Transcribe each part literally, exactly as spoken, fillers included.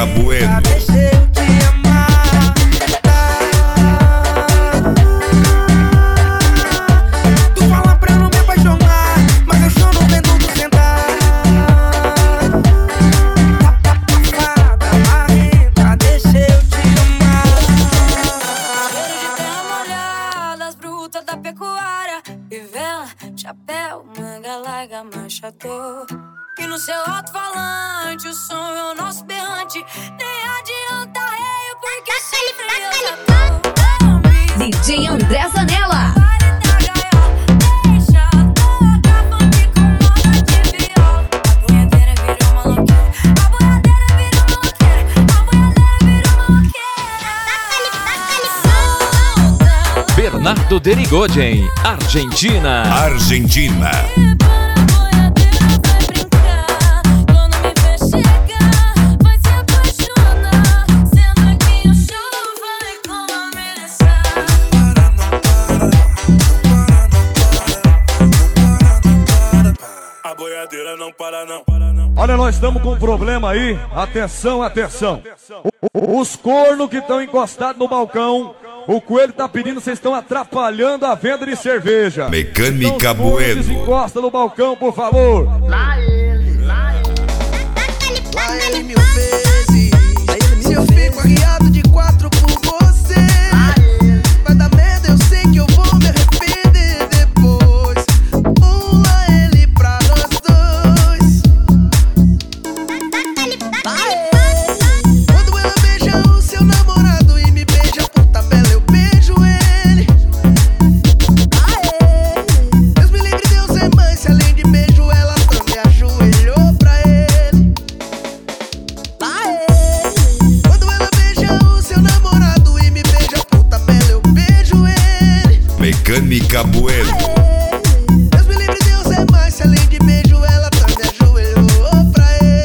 Mecânica Bueno. Deixa eu te amar. Tu fala pra não me apaixonar, mas eu choro vendo tu sentar. Tá safada, marrenta, deixa eu te amar. Cheiro de terra molhada, as brutas da pecuária. Vivela, chapéu, manga larga, manchador. E no seu alto-falante, o som é o nosso berrante. Nem adianta reio, porque sempre eu já tô. D J André Zanella. Deixa tocar funk com moda de viola. A boiadeira virou maloqueira. A boiadeira virou maloqueira. A boiadeira virou maloqueira. Bernardo Derigoyen, Argentina. Argentina. Não para, não para, não. Olha, nós estamos com um problema aí. Atenção, atenção. O- Os cornos que estão encostados no balcão, o coelho tá pedindo, vocês estão atrapalhando a venda de cerveja. Mecânica Então, os cornos Bueno. desencosta no balcão, por favor. Lá ele, lá ele. Lá ele mil vezes. Se eu fico arriado de quatro por você, vai dar merda, eu sei que eu vou me arrepender depois. Pula ele pra nós dois. Quando ela beija o seu namorado e me beija por tabela, eu beijo ele. Deus me livre, Deus é mãe, se além de beijo ela também ajoelhou pra ele. Quando ela beija o seu namorado e me beija por tabela, eu beijo ele. Mecânica Bueno. Deus me livre, Deus é mais, se além de beijo ela também ajoelhou pra ele.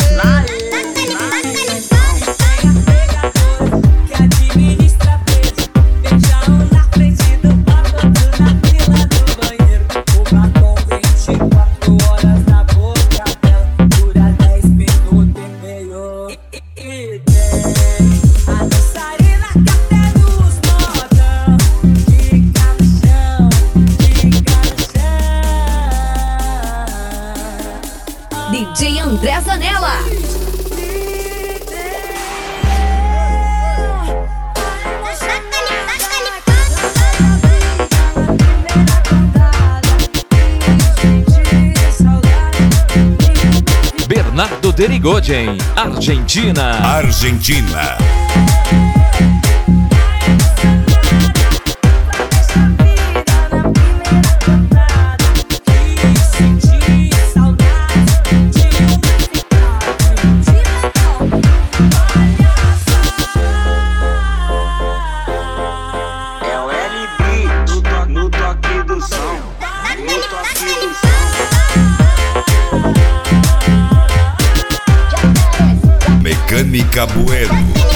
Que administra beijo. Beija um na frente do palco, outro na fila do banheiro. O batom vinte e quatro horas na boca dela. Dura dez minutos e meio. E, e, e tem a dançarina que até nos modão. Fica no chão, fica no chão. D J André Zanella. Bernardo Derigoyen, Argentina. Argentina. É o L B no, to no toque do som. No toque do som. Mecânica Bueno.